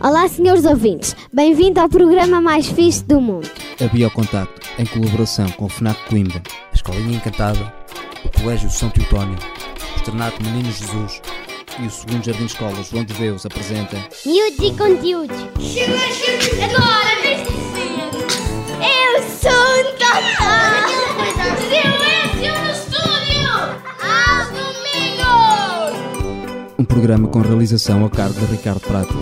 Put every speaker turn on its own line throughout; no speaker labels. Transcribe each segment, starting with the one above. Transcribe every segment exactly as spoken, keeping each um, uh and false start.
Olá, senhores ouvintes. Bem-vindo ao programa mais fixe do mundo.
A Biocontacto, em colaboração com o FNAC Coimbra, a Escolinha Encantada, o Colégio São Teotónio, o Externato Menino Jesus e o segundo Jardim de Escola João de Deus apresenta
Miúdos e conteúdos.
Agora, viste ser.
Eu sou um tatá.
Silêncio no estúdio! Aos domingos!
um programa com realização a cargo de Ricardo Prato.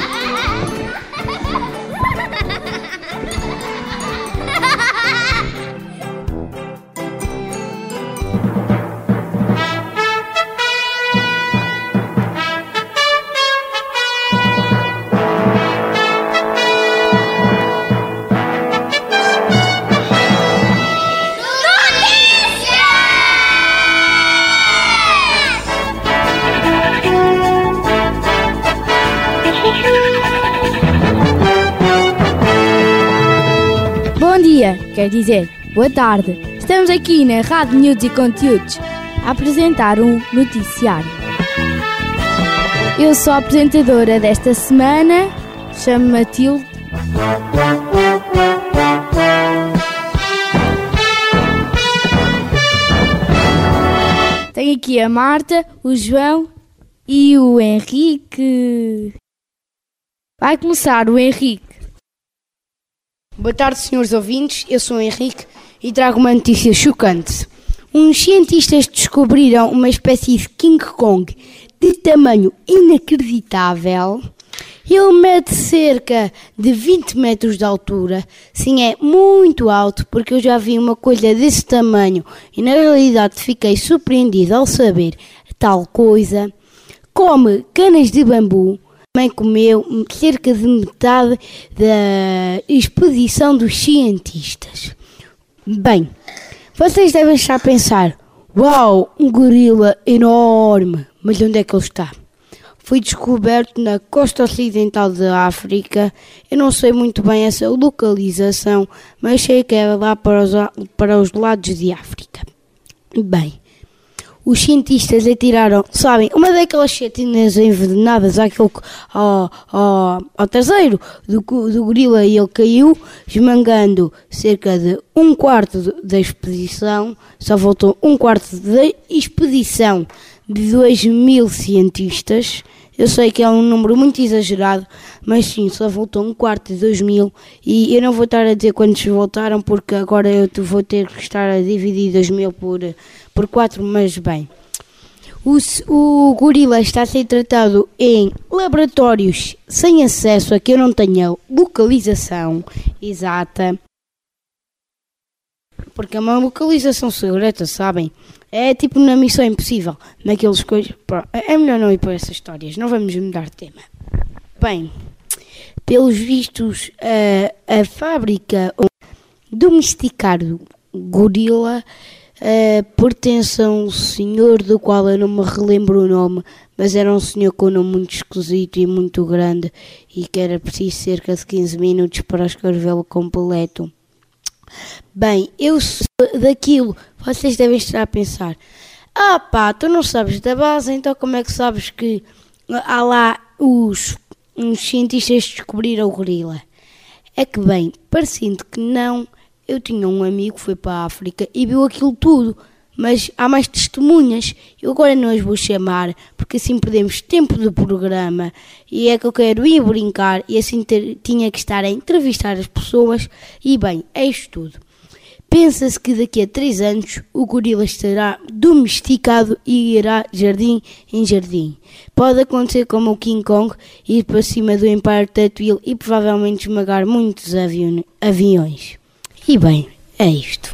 Bom dia, quer dizer, boa tarde. Estamos aqui na Rádio Miúdos e Conteúdos a apresentar um noticiário. Eu sou a apresentadora desta semana, chamo-me Matilde. Tenho aqui a Marta, o João e o Henrique. Vai começar o Henrique.
Boa tarde, senhores ouvintes, eu sou o Henrique e trago uma notícia chocante. Uns cientistas descobriram uma espécie de King Kong de tamanho inacreditável. Ele mede cerca de vinte metros de altura. Sim, é muito alto, porque eu já vi uma coisa desse tamanho e na realidade fiquei surpreendido ao saber tal coisa. Come canas de bambu. Também comeu cerca de metade da expedição dos cientistas. Bem, vocês devem estar a pensar, uau, um gorila enorme, mas onde é que ele está? Foi descoberto na costa ocidental da África. Eu não sei muito bem essa localização, mas sei que é lá para os, para os lados de África. Bem, os cientistas atiraram, sabem, uma daquelas setinhas envenenadas àquele, ao, ao, ao traseiro do, do gorila e ele caiu, esmagando cerca de um quarto da expedição. Só voltou um quarto da expedição de dois mil cientistas. Eu sei que é um número muito exagerado, mas sim, só voltou um quarto de dois mil e eu não vou estar a dizer quantos voltaram porque agora eu vou ter que estar a dividir dois mil por, por quatro, mas bem. O, o gorila está a ser tratado em laboratórios sem acesso a que eu não tenho localização exata, porque é uma localização secreta, sabem? É tipo na Missão Impossível, naqueles coisas. É melhor não ir por essas histórias, não vamos mudar de tema. Bem, pelos vistos, a, a fábrica domesticar do gorila uh, pertence a um senhor do qual eu não me relembro o nome, mas era um senhor com um nome muito esquisito e muito grande e que era preciso cerca de quinze minutos para escrevê-lo completo. Bem, eu sou daquilo, vocês devem estar a pensar, ah pá, tu não sabes da base, então como é que sabes que há lá os, os cientistas descobriram o gorila? É que bem, parecendo que não, eu tinha um amigo que foi para a África e viu aquilo tudo, mas há mais testemunhas, eu agora não as vou chamar, porque assim perdemos tempo do programa, e é que eu quero ir brincar, e assim ter, tinha que estar a entrevistar as pessoas, e bem, é isto tudo. Pensa-se que daqui a três anos o gorila estará domesticado e irá jardim em jardim. Pode acontecer como o King Kong, ir para cima do Empire State Building e provavelmente esmagar muitos avi- aviões. E bem, é isto.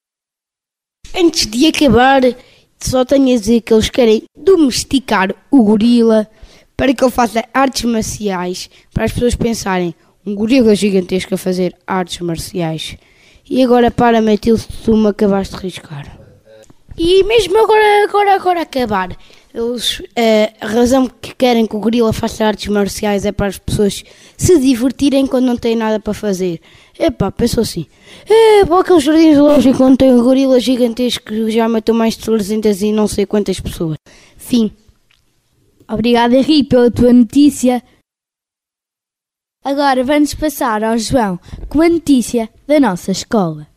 Antes de acabar, só tenho a dizer que eles querem domesticar o gorila para que ele faça artes marciais, para as pessoas pensarem, um gorila gigantesco a fazer artes marciais. E agora para, Matilde, tu me acabaste de riscar. E mesmo agora, agora, agora acabar, eles, uh, a razão que querem que o gorila faça artes marciais é para as pessoas se divertirem quando não têm nada para fazer. Epá, pensou assim, é, para aqueles jardins zoológicos onde tem um gorila gigantesco que já matou mais de trezentas e não sei quantas pessoas. Fim.
Obrigado, Henrique, pela tua notícia. Agora vamos passar ao João com a notícia da nossa escola.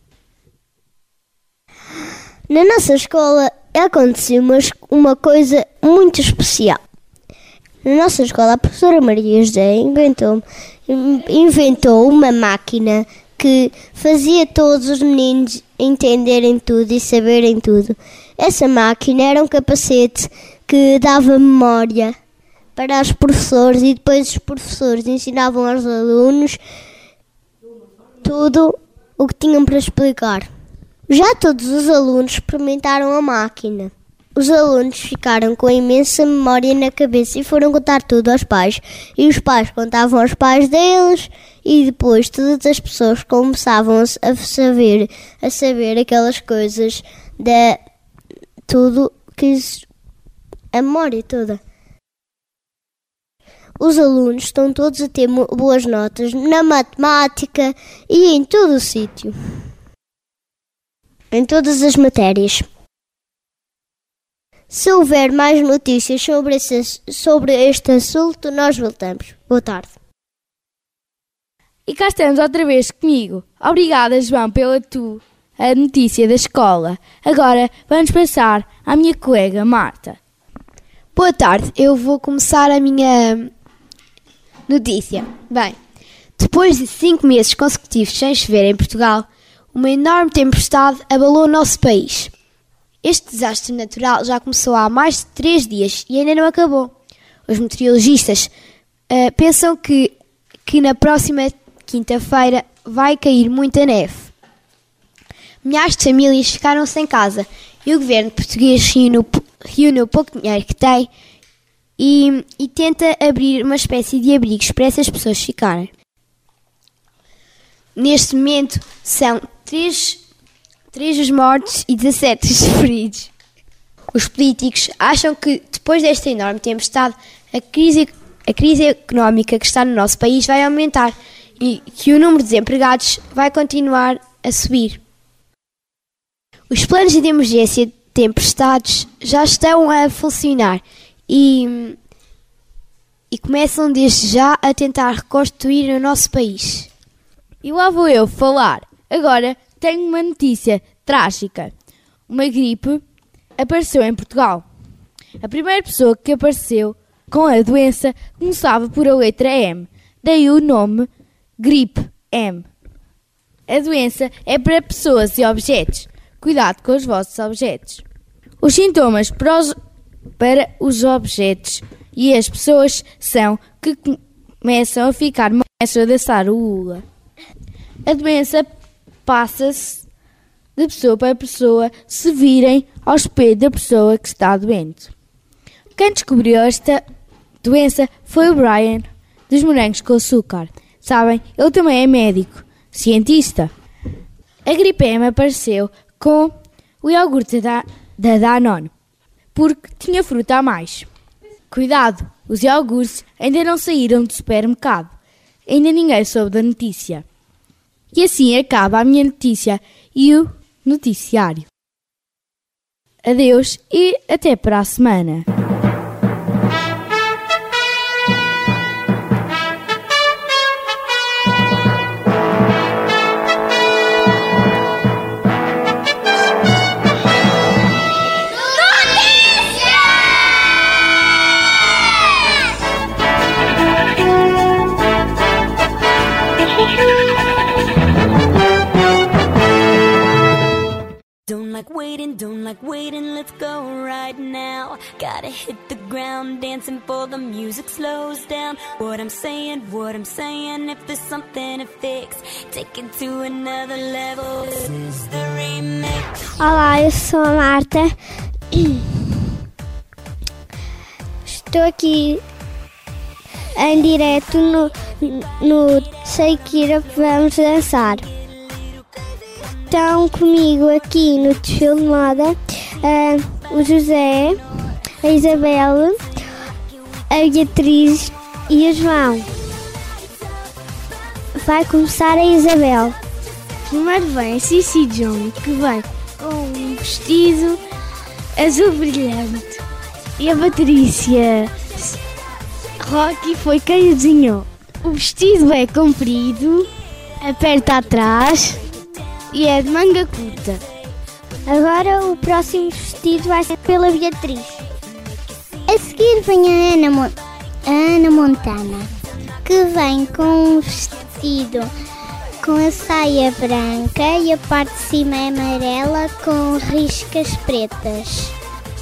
Na nossa escola aconteceu uma, uma coisa muito especial. Na nossa escola, a professora Maria José inventou, inventou uma máquina que fazia todos os meninos entenderem tudo e saberem tudo. Essa máquina era um capacete que dava memória para os professores e depois os professores ensinavam aos alunos tudo o que tinham para explicar. Já todos os alunos experimentaram a máquina. Os alunos ficaram com imensa memória na cabeça e foram contar tudo aos pais. E os pais contavam aos pais deles e depois todas as pessoas começavam a saber, a saber aquelas coisas de tudo que a memória toda. Os alunos estão todos a ter boas notas na matemática e em todo o sítio. Em todas as matérias. Se houver mais notícias sobre, esse, sobre este assunto, nós voltamos. Boa tarde.
E cá estamos outra vez comigo. Obrigada, João, pela tua a notícia da escola. Agora vamos passar à minha colega Marta.
Boa tarde, eu vou começar a minha notícia. Bem, depois de cinco meses consecutivos sem chover em Portugal, uma enorme tempestade abalou o nosso país. Este desastre natural já começou há mais de três dias e ainda não acabou. Os meteorologistas uh, pensam que, que na próxima quinta-feira vai cair muita neve. Milhares de famílias ficaram sem casa e o governo português reúne, reúne o pouco dinheiro que tem e, e tenta abrir uma espécie de abrigos para essas pessoas ficarem. Neste momento são três... três os mortos e dezassete os feridos. Os políticos acham que, depois desta enorme tempestade, a crise, a crise económica que está no nosso país vai aumentar e que o número de desempregados vai continuar a subir. Os planos de emergência de tempestades já estão a funcionar e, e começam desde já a tentar reconstruir o nosso país.
E lá vou eu falar. Agora tenho uma notícia trágica. Uma gripe apareceu em Portugal. A primeira pessoa que apareceu com a doença começava por a letra M. Daí o nome gripe M. A doença é para pessoas e objetos. Cuidado com os vossos objetos. Os sintomas para os, para os objetos e as pessoas são que começam a ficar começam a dançar o hula. A doença passa-se de pessoa para pessoa se virem ao espelho da pessoa que está doente. Quem descobriu esta doença foi o Brian, dos morangos com açúcar. Sabem, ele também é médico, cientista. A gripe M apareceu com o iogurte da, da Danone, porque tinha fruta a mais. Cuidado, os iogurtes ainda não saíram do supermercado. Ainda ninguém soube da notícia. E assim acaba a minha notícia e o noticiário. Adeus e até para a semana.
Don't like waiting, don't like waiting, let's go right now. Gotta hit the ground, dancing for the music slows down. What I'm saying, what I'm saying, if there's something to fix, take it to another level, this is the remix.
Olá, eu sou a Marta. Estou aqui em direto no, no Shakira, vamos dançar. Estão comigo aqui no desfile de moda uh, o José, a Isabel, a Beatriz e o João. Vai começar a Isabel.
Primeiro vem a Cici John, que vem com um vestido azul brilhante. E a Patrícia Rocky foi quem o desenhou. O vestido é comprido, aperta atrás e é de manga curta.
Agora o próximo vestido vai ser pela Beatriz. A seguir vem a Ana, Mon- a Ana Montana, que vem com um vestido com a saia branca e a parte de cima é amarela com riscas pretas.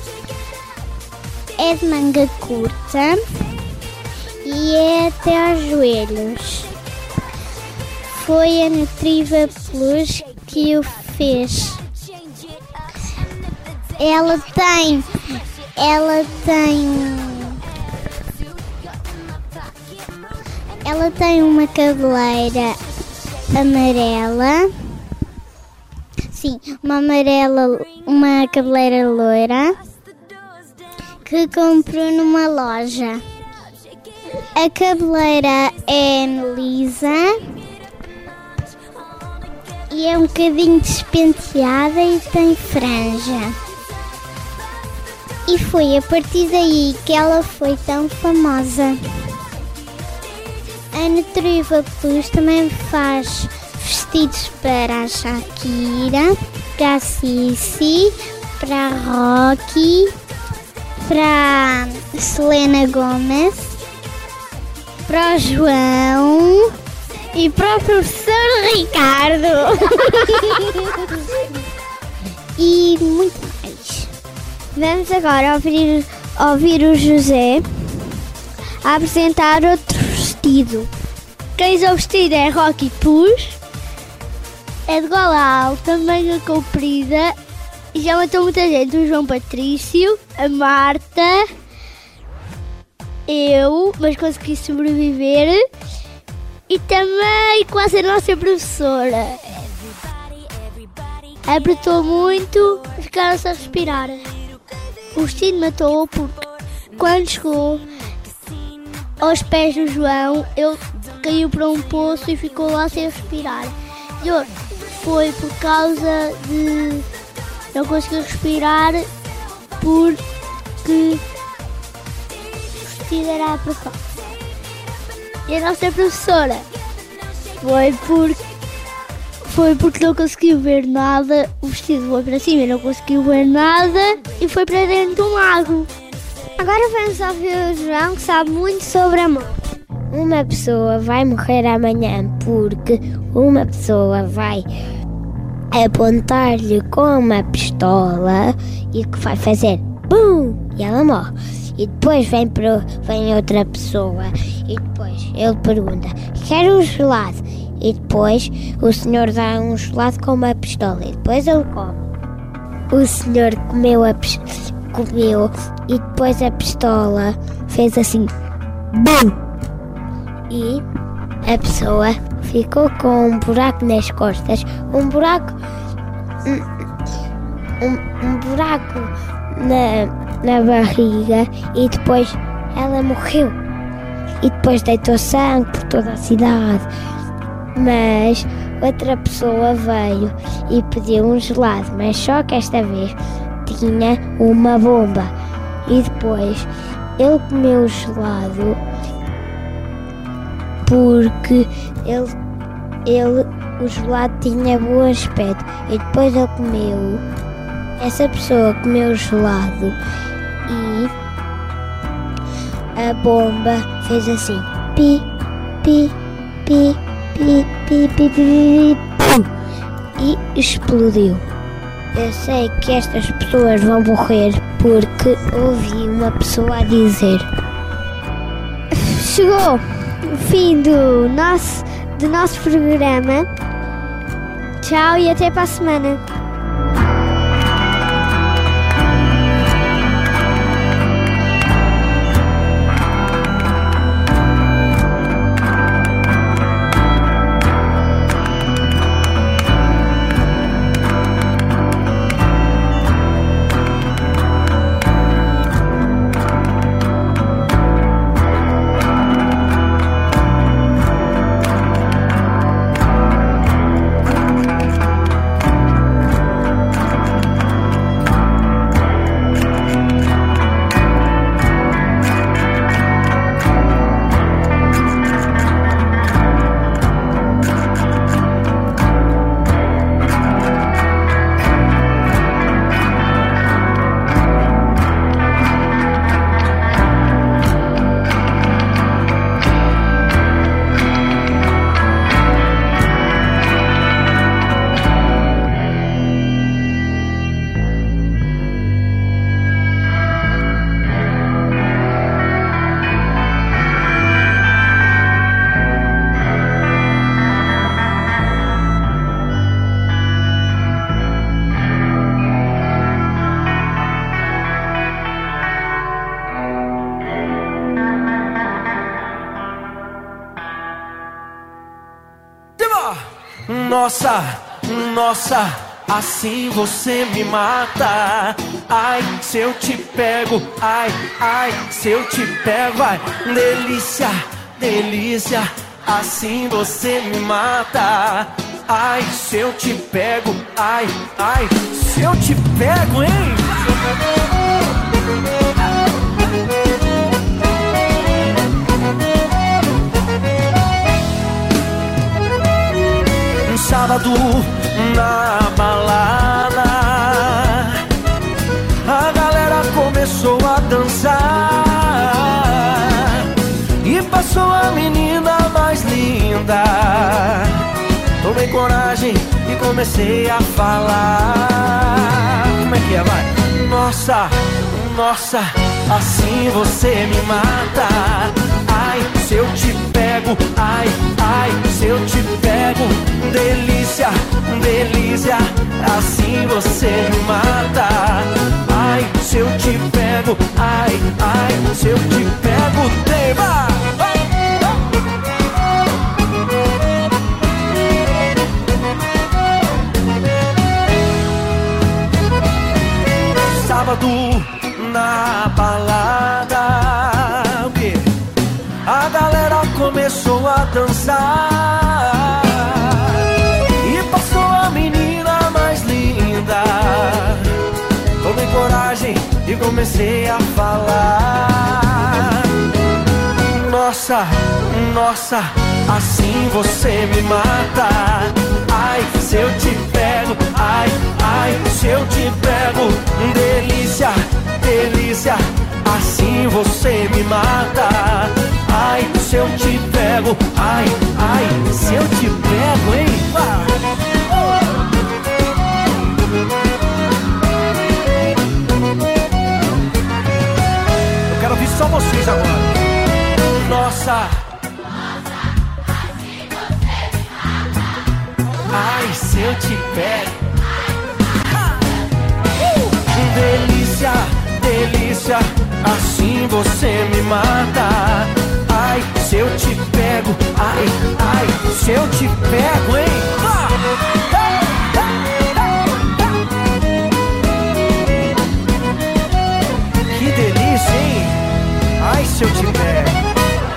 É de manga curta e é até aos joelhos. Foi a Nutriva Plus que o fez. Ela tem, ela tem, ela tem uma cabeleira amarela, sim, uma amarela, uma cabeleira loira que comprou numa loja. A cabeleira é lisa e é um bocadinho despenteada e tem franja. E foi a partir daí que ela foi tão famosa. A Nutriva Plus também faz vestidos para a Shakira, para a Cici, para a Rocky, para a Selena Gomez, para o João e para o professor Ricardo. E muito mais. Vamos agora ouvir, ouvir o José a apresentar outro vestido.
Quem usa o vestido é Rocky Plus, é de gola alta, manga comprida e já matou muita gente. O João Patrício, a Marta, eu, mas consegui sobreviver, e também quase a nossa professora. Apertou muito e ficaram-se a respirar. O vestido matou porque quando chegou aos pés do João, ele caiu para um poço e ficou lá sem respirar. E outro foi por causa de não conseguir respirar porque o vestido era apertado. E a nossa professora foi porque, foi porque não conseguiu ver nada, o vestido foi para cima e não conseguiu ver nada e foi para dentro de um lago.
Agora vamos ouvir o João, que sabe muito sobre a morte. Uma pessoa vai morrer amanhã porque uma pessoa vai apontar-lhe com uma pistola e que vai fazer BUM! E ela morre. E depois vem, pro, vem outra pessoa e depois ele pergunta: quer um gelado? E depois o senhor dá um gelado com uma pistola e depois ele come. O senhor comeu a pistola. Comeu e depois a pistola fez assim BUM! E a pessoa ficou com um buraco nas costas, um buraco um, um, um buraco na, na barriga e depois ela morreu e depois deitou sangue por toda a cidade. Mas outra pessoa veio e pediu um gelado, mas só que esta vez tinha uma bomba e depois ele comeu o gelado porque ele, ele, o gelado tinha bom aspecto e depois ele comeu, essa pessoa comeu o gelado e a bomba fez assim pi, pi, pi, pi, pi, pi, pi, pi, pum, e explodiu. Eu sei que estas pessoas vão morrer porque ouvi uma pessoa a dizer.
Chegou o fim do nosso, do nosso programa. Tchau e até para a semana.
Nossa, nossa, assim você me mata. Ai, se eu te pego, ai, ai, se eu te pego, ai, delícia, delícia, assim você me mata. Ai, se eu te pego, ai, ai, se eu te pego, hein? Um sábado na balada, a galera começou a dançar e passou a menina mais linda. Tomei coragem e comecei a falar. Como é que é, vai? Nossa, nossa, assim você me mata. Ai, se eu te pego, ai, ai, se eu te pego, delícia, delícia, assim você me mata. Ai, se eu te pego, ai, ai, se eu te pego, tema. Sábado na balada, o quê? A galera começou a dançar e passou a menina mais linda. Tomei coragem e comecei a falar. Nossa, nossa, assim você me mata. Ai, se eu te pego, ai, ai, se eu te pego, delícia, delícia, assim você me mata. Ai, se eu te pego, ai, ai, se eu te pego, hein? Eu quero ouvir só vocês agora. Nossa, ai, se eu te pego, uh! delícia, delícia, assim você me mata. Ai, se eu te pego, ai, ai, se eu te pego, hein? Ah! Que delícia, hein? Ai, se eu te pego.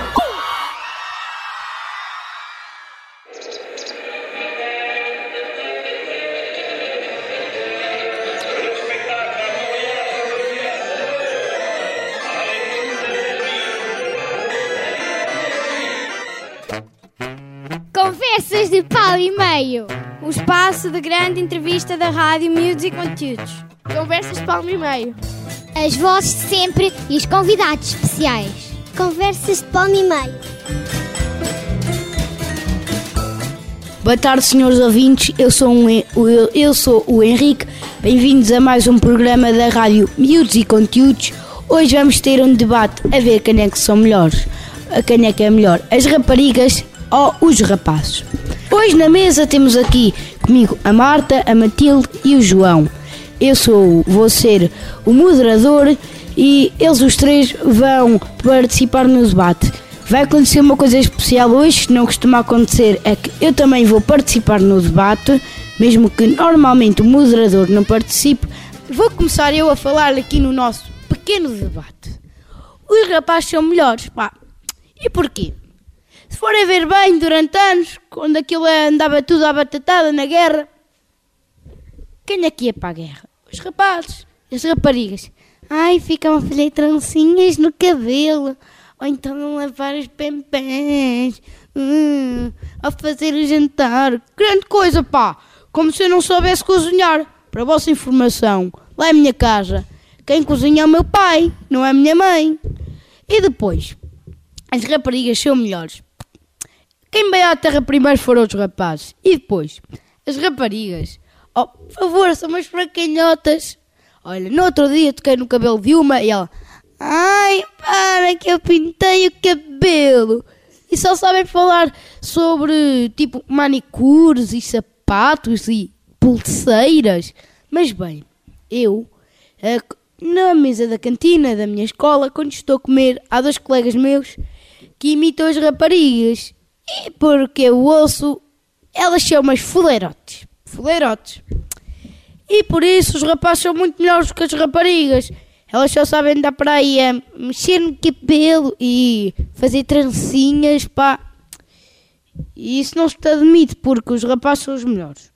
Conversas de pau e meio. O espaço de grande entrevista da Rádio Music Conteúdos. Conversas de pau e meio.
As vozes de sempre e os convidados especiais. Conversas de pau e meio.
Boa tarde, senhores ouvintes. Eu sou, um, eu, eu sou o Henrique. Bem-vindos a mais um programa da Rádio Music Conteúdos. Hoje vamos ter um debate a ver quem é que são melhores. A quem é que é melhor, as raparigas ou os rapazes. Hoje na mesa temos aqui comigo a Marta, a Matilde e o João. Eu sou, vou ser o moderador e eles os três vão participar no debate. Vai acontecer uma coisa especial hoje, que não costuma acontecer, é que eu também vou participar no debate, mesmo que normalmente o moderador não participe. Vou começar eu a falar aqui no nosso pequeno debate. Os rapazes são melhores, pá. E porquê? Se forem ver bem, durante anos, quando aquilo andava tudo à batatada na guerra, quem é que ia para a guerra? Os rapazes, as raparigas. Ai, ficam a fazer trancinhas no cabelo, ou então a lavar os pempés, hum, a fazer o jantar. Grande coisa, pá! Como se eu não soubesse cozinhar. Para a vossa informação, lá é a minha casa. Quem cozinha é o meu pai, não é a minha mãe. E depois, as raparigas são melhores. Quem veio à terra primeiro foram os rapazes. E depois, as raparigas, oh, por favor, são umas fracanhotas. Olha, no outro dia toquei no cabelo de uma e ela, ai, para que eu pintei o cabelo. E só sabem falar sobre, tipo, manicures e sapatos e pulseiras. Mas bem, eu, na mesa da cantina da minha escola, quando estou a comer, há dois colegas meus que imitam as raparigas. E porque eu ouço elas são umas fuleirotes. Fuleirotes. E por isso os rapazes são muito melhores do que as raparigas. Elas só sabem andar para aí a mexer no cabelo e fazer trancinhas, pá. E isso não se admite, porque os rapazes são os melhores.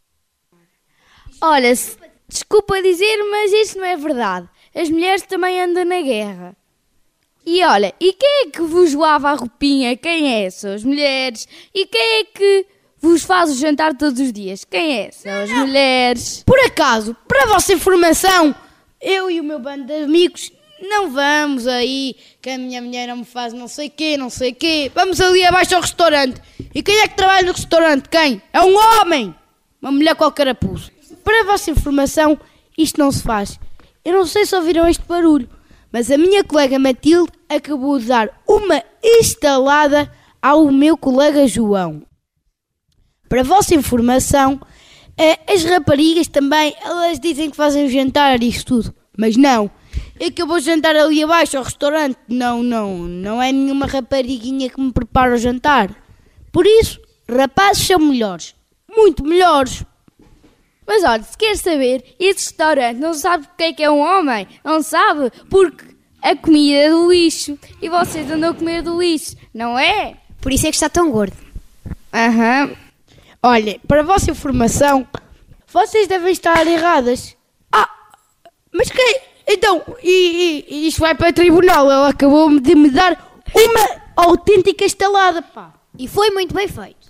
Olha, se- desculpa dizer, mas isso não é verdade. As mulheres também andam na guerra. E olha, e quem é que vos lava a roupinha? Quem é? São as mulheres. E quem é que vos faz o jantar todos os dias? Quem é? São as mulheres.
Por acaso, para a vossa informação, eu e o meu bando de amigos não vamos aí, que a minha mulher não me faz não sei quê, não sei quê. Vamos ali abaixo ao restaurante. E quem é que trabalha no restaurante? Quem? É um homem! Uma mulher com o carapuço. Para a vossa informação, isto não se faz. Eu não sei se ouviram este barulho, mas a minha colega Matilde acabou de dar uma estalada ao meu colega João. Para a vossa informação, eh, as raparigas também, elas dizem que fazem o jantar e isso tudo, mas não. Acabou de jantar ali abaixo ao restaurante, não, não, não é nenhuma rapariguinha que me prepara o jantar. Por isso, rapazes são melhores, muito melhores.
Mas olha, se quer saber, esse restaurante não sabe porque é que é um homem. Não sabe? Porque a comida é do lixo. E vocês andam a comer do lixo, não é?
Por isso é que está tão gordo.
Aham.
Olha, para a vossa informação, vocês devem estar erradas. Ah, mas quem? Então, e, e, e isto vai para o tribunal. Ela acabou de me dar uma autêntica estalada, pá.
E foi muito bem feito.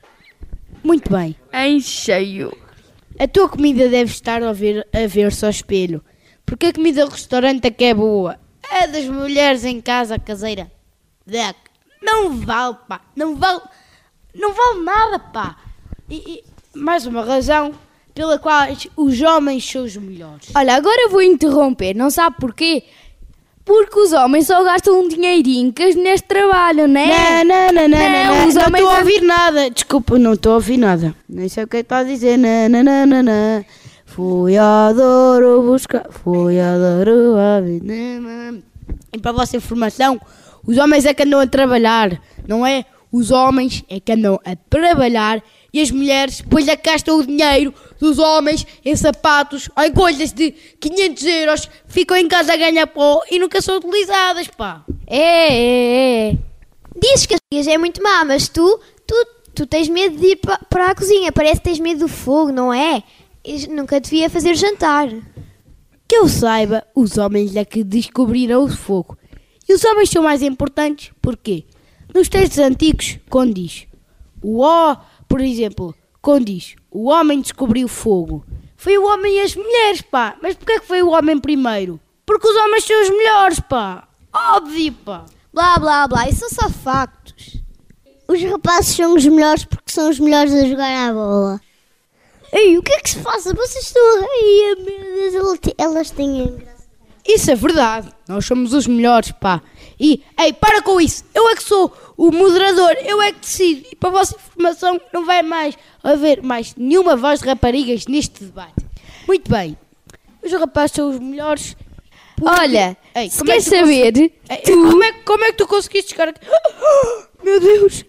Muito bem.
Em cheio.
A tua comida deve estar a ver, a ver-se ao espelho. Porque a comida do restaurante é que é boa. A das mulheres em casa, a caseira. Deck. Não vale, pá. Não vale. Não vale nada, pá. E, e mais uma razão pela qual os homens são os melhores.
Olha, agora eu vou interromper. Não sabe porquê? Porque os homens só gastam um dinheirinho que as mulheres trabalham, não é?
Não, não, não, não,
Não,
não,
os
não
homens
estou a
não-
ouvir nada. Desculpa, não estou a ouvir nada. Nem sei o que é que está a dizer. Não, não, não, não, não. Fui a Douro buscar, fui a Douro a ver. E para a vossa informação, os homens é que andam a trabalhar, não é? Os homens é que andam a trabalhar e as mulheres depois é que gastam o dinheiro dos homens em sapatos, em coisas de quinhentos euros, ficam em casa a ganhar pó e nunca são utilizadas, pá.
É, é, é.
Dizes que a tua é muito má, mas tu, tu, tu tens medo de ir pa- para a cozinha. Parece que tens medo do fogo, não é? E nunca devia fazer jantar.
Que eu saiba, os homens é que descobriram o fogo. E os homens são mais importantes, porquê? Nos textos antigos, condiz. O O, por exemplo, condiz. O homem descobriu o fogo. Foi o homem e as mulheres, pá. Mas porquê é que foi o homem primeiro? Porque os homens são os melhores, pá. Óbvio, pá.
Blá, blá, blá. Isso são só factos.
Os rapazes são os melhores porque são os melhores a jogar à bola. Ei, o que é que se passa? Vocês estão a rir, meu Deus, elas te- elas têm graça.
Isso é verdade. Nós somos os melhores, pá. E, ei, para com isso. Eu é que sou o moderador. Eu é que decido. E para a vossa informação, não vai mais haver mais nenhuma voz de raparigas neste debate. Muito bem. Os rapazes são os melhores. porque-
Olha,
Ei,
se
como é
queres
que tu
saber,
cons- Ei, como, é, como é que tu conseguiste chegar aqui? Meu Deus.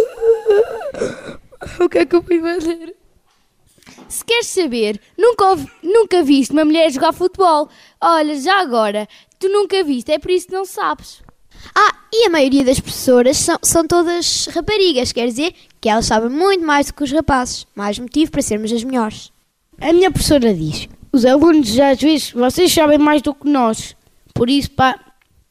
O que é que eu fui fazer?
se queres saber, nunca, ouvi- nunca viste uma mulher jogar futebol. Olha, já agora, tu nunca viste, é por isso que não sabes.
Ah, e a maioria das professoras são, são todas raparigas. Quer dizer que elas sabem muito mais do que os rapazes. Mais motivo para sermos as melhores.
A minha professora diz, os alunos já às vezes, vocês sabem mais do que nós. Por isso, pá,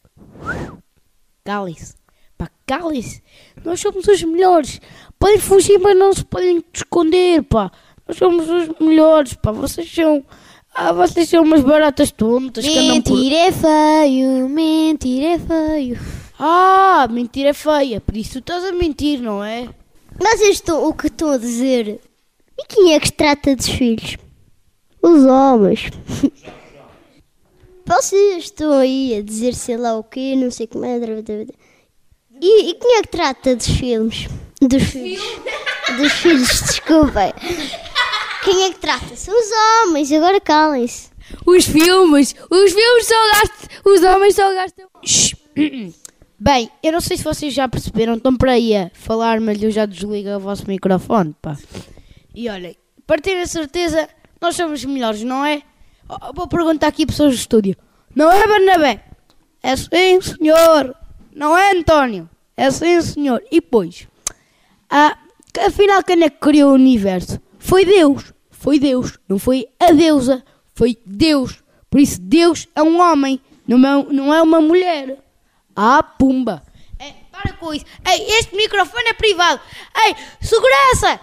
calem-se. Pá, calem-se. Nós somos os melhores. Podem fugir, mas não se podem esconder, pá. Nós somos os melhores, pá. Vocês são... Ah, vocês são umas baratas tontas que andam por...
Mentira é feio, mentira é feio.
Ah, mentira feia. Por isso tu estás a mentir, não é?
Mas eu estou, o que estou a dizer? E quem é que trata dos filhos? Os homens. Vocês estão aí a dizer sei lá o quê, não sei como é. E, e quem é que trata dos filmes? Dos filhos. Dos filhos, desculpem. Quem é que trata? São os homens, agora calem-se.
Os filmes, os filmes só gastam, os homens só gastam.
Shhh. Bem, eu não sei se vocês já perceberam, estão para aí a falar, mas eu já desligo o vosso microfone, pá. E olhem, para terem a certeza, nós somos melhores, não é? Oh, vou perguntar aqui a pessoas do estúdio. Não é, Bernabé? É sim, senhor. Não é, António? É sim, senhor. E pois, ah, afinal, quem é que criou o universo? Foi Deus. Foi Deus. Não foi a deusa. Foi Deus. Por isso, Deus é um homem, não é, não é uma mulher. Ah, pumba. É, para com isso. Ei, este microfone é privado. Ei, segurança!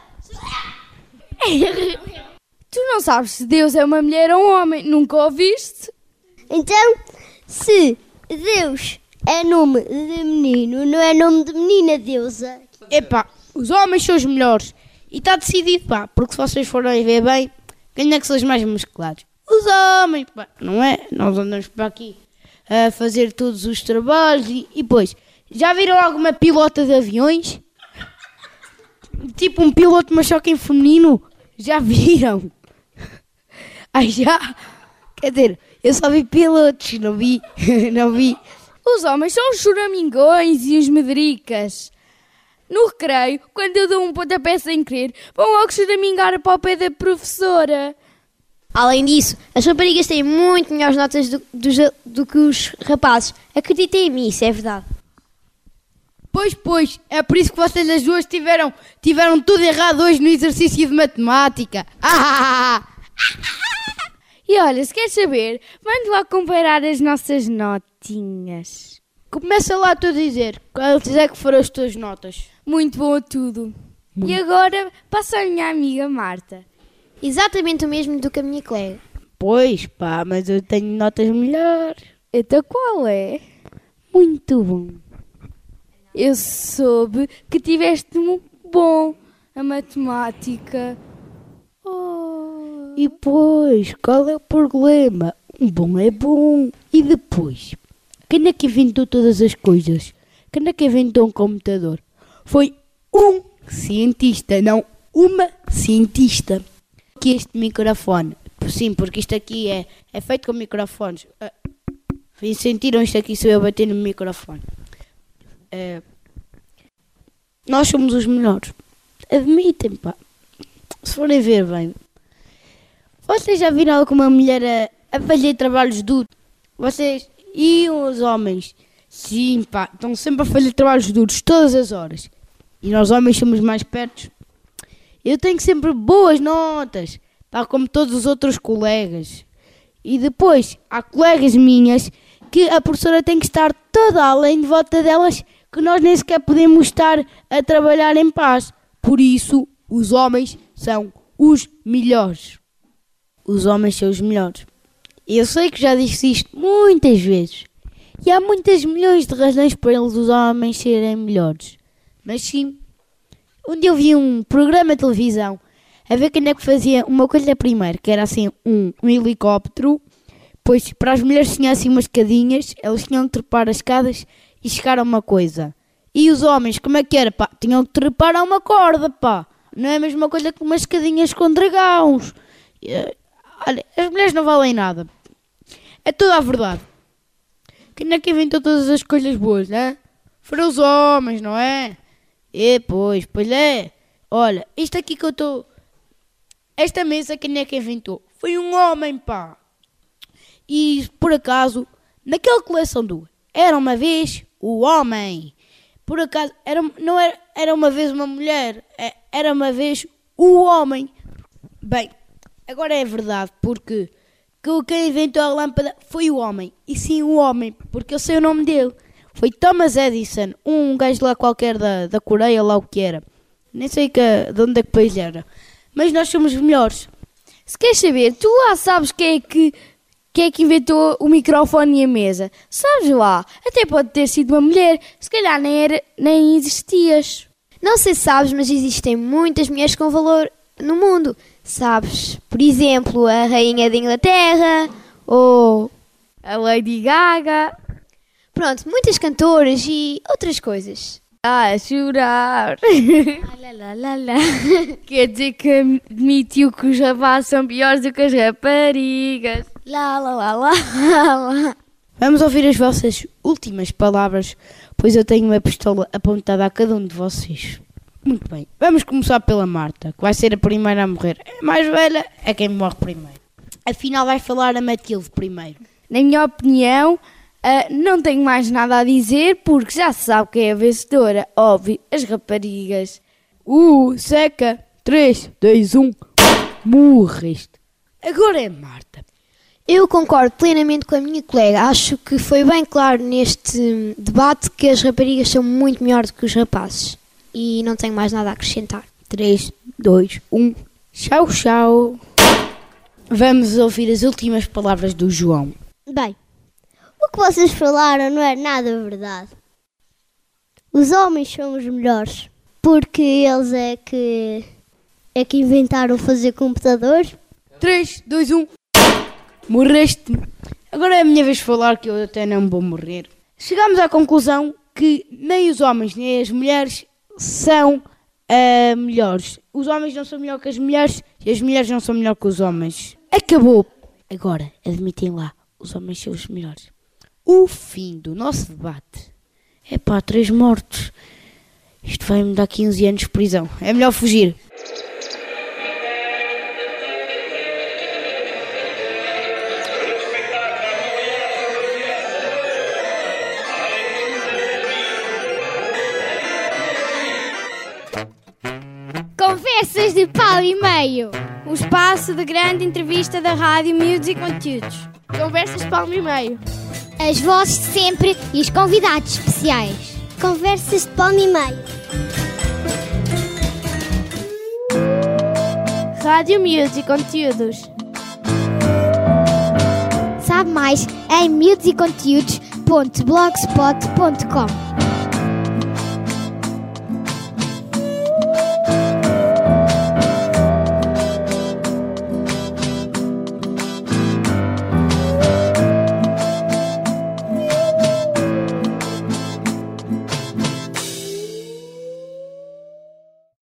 Tu não sabes se Deus é uma mulher ou um homem. Nunca ouviste?
Então, se Deus é nome de menino, não é nome de menina deusa.
Epá, os homens são os melhores. E está decidido, pá. Porque se vocês forem ver bem, quem é que são os mais musculados? Os homens, pá. Não é? Nós andamos para aqui a fazer todos os trabalhos e, e depois, já viram alguma pilota de aviões? Tipo um piloto, mas só que em feminino? Já viram? Ai, já? Quer dizer, eu só vi pilotos, não vi, não vi.
Os homens são os choramingões e os medricas. No recreio, quando eu dou um pontapé sem querer, vão logo choramingar para o pé da professora.
Além disso, as raparigas têm muito melhores notas do, do, do que os rapazes. Acreditem em mim, isso é verdade.
Pois, pois, é por isso que vocês as duas tiveram, tiveram tudo errado hoje no exercício de matemática. Ah!
E olha, se queres saber, vamos lá comparar as nossas notinhas.
Começa lá tu a dizer, quais é que foram as tuas notas?
Muito bom tudo. Muito. E agora, passa a minha amiga Marta.
Exatamente o mesmo do que a minha colega.
Pois pá, mas eu tenho notas melhores.
Então qual é?
Muito bom.
Eu soube que tiveste um bom a matemática. Oh.
E pois, qual é o problema? Um bom é bom. E depois, quem é que inventou todas as coisas? Quem é que inventou um computador? Foi um cientista, não uma cientista. Aqui este microfone, sim, porque isto aqui é, é feito com microfones. Uh, sentiram isto aqui se eu bater no microfone? Uh, nós somos os melhores. Admitem, pá. Se forem ver bem. Vocês já viram alguma mulher a, a fazer trabalhos duros? Vocês e os homens? Sim, pá. Estão sempre a fazer trabalhos duros todas as horas. E nós homens somos mais perto. Eu tenho sempre boas notas, tal como todos os outros colegas. E depois, há colegas minhas que a professora tem que estar toda além de volta delas, que nós nem sequer podemos estar a trabalhar em paz. Por isso, os homens são os melhores. Os homens são os melhores. Eu sei que já disse isto muitas vezes. E há muitas milhões de razões para eles, os homens, serem melhores. Mas sim, um dia eu vi um programa de televisão a ver quem é que fazia uma coisa primeiro, que era assim um, um helicóptero, pois para as mulheres tinham assim umas escadinhas, elas tinham que trepar as escadas e chegar a uma coisa. E os homens, como é que era? Pá, tinham que trepar a uma corda, pá. Não é a mesma coisa que umas escadinhas com dragões. Olha, as mulheres não valem nada. É toda a verdade. Quem é que inventou todas as coisas boas, né? Foram os homens, não é? E pois, pois é. Olha, isto aqui que eu estou... Esta mesa, quem é que inventou? Foi um homem, pá. E, por acaso, naquela coleção do Era Uma Vez o Homem. Por acaso, era, não era, era uma vez uma mulher. Era uma vez o homem. Bem, agora é verdade, porque quem inventou a lâmpada foi o homem. E sim, o homem, porque eu sei o nome dele. Foi Thomas Edison, um gajo lá qualquer da, da Coreia, lá o que era. Nem sei que, de onde é que país era. Mas nós somos melhores.
Se queres saber, tu lá sabes quem é que, quem é que inventou o microfone e a mesa. Sabes lá, até pode ter sido uma mulher. Se calhar nem, era, nem existias.
Não sei se sabes, mas existem muitas mulheres com valor no mundo. Sabes, por exemplo, a Rainha da Inglaterra ou
a Lady Gaga.
Pronto, muitas cantoras e outras coisas.
Ah, a chorar.
lá, lá, lá, lá.
Quer dizer que admitiu que os rapazes são piores do que as raparigas.
Lá, lá, lá, lá, lá.
Vamos ouvir as vossas últimas palavras, pois eu tenho uma pistola apontada a cada um de vocês. Muito bem, vamos começar pela Marta, que vai ser a primeira a morrer. A mais velha é quem morre primeiro. Afinal vai falar a Matilde primeiro.
Na minha opinião, uh, não tenho mais nada a dizer, porque já se sabe quem é a vencedora. Óbvio, as raparigas. Uh, seca. três, dois, um. Morreste. Agora é Marta.
Eu concordo plenamente com a minha colega. Acho que foi bem claro neste debate que as raparigas são muito melhores do que os rapazes. E não tenho mais nada a acrescentar.
três, dois, um. Tchau, tchau. Vamos ouvir as últimas palavras do João.
Bem, o que vocês falaram não é nada verdade. Os homens são os melhores, porque eles é que, é que inventaram fazer computadores.
três, dois, um. Morreste. Agora é a minha vez de falar, que eu até não vou morrer. Chegamos à conclusão que nem os homens nem as mulheres são uh, melhores. Os homens não são melhores que as mulheres e as mulheres não são melhores que os homens. Acabou. Agora, admitem lá, os homens são os melhores. O fim do nosso debate. É pá, três mortos. Isto vai-me dar quinze anos de prisão. É melhor fugir.
Conversas de pau e meio.
O espaço de grande entrevista da Rádio Music Conteúdos.
Conversas de pau e meio. As vozes de sempre e os convidados especiais.
Conversas de pau e meio.
Rádio Music Conteúdos.
Sabe mais em music conteúdos ponto blogspot ponto com.